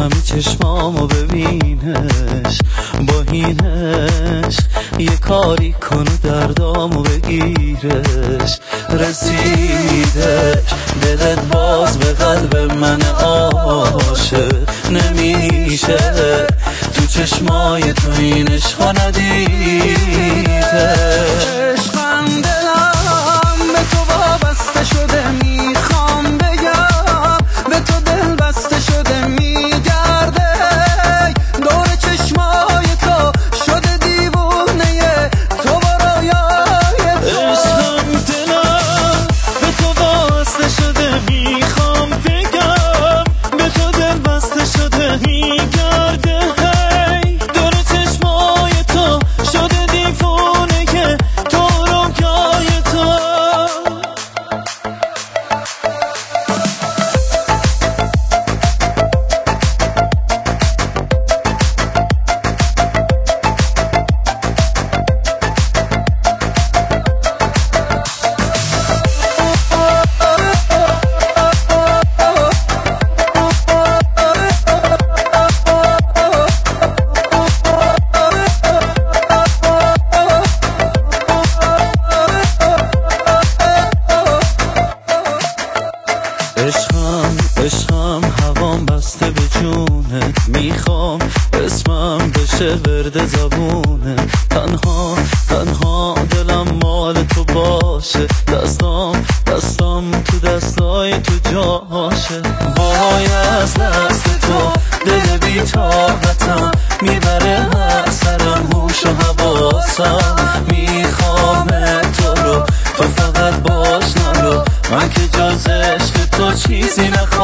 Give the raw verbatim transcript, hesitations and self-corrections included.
همه چشمامو ببینش، با هینش یه کاری کن و دردامو بگیرش. رسیدش دلت باز به قلب من عاشق نمیشه، تو چشمای تو این عشقا ندیده. عشقم دلم به تو وابسته شده، میخوام بگم به تو دل بسته شده، میگرده دور چشمای تو شده دیوونه تو با رویای تو. عشقم دلم به تو وابسته شده، میخوام بگم به تو دل بسته شده، میگرده دور چشمای تو شده دیوونه که تو رویای تو. عشقم عشقم هوام بسته به جونت، میخوام اسمم بشه ورد زبونه. تنها تنها دلم مال تو باشه، دستام دستام تو دستای تو جاشه. وای از دست تو دل بی طاقتم، میبره هر سرم هوش و حواسم. میخوام تو رو تو فقط باش نرو، من که جز عشق تو چیزی نخوام.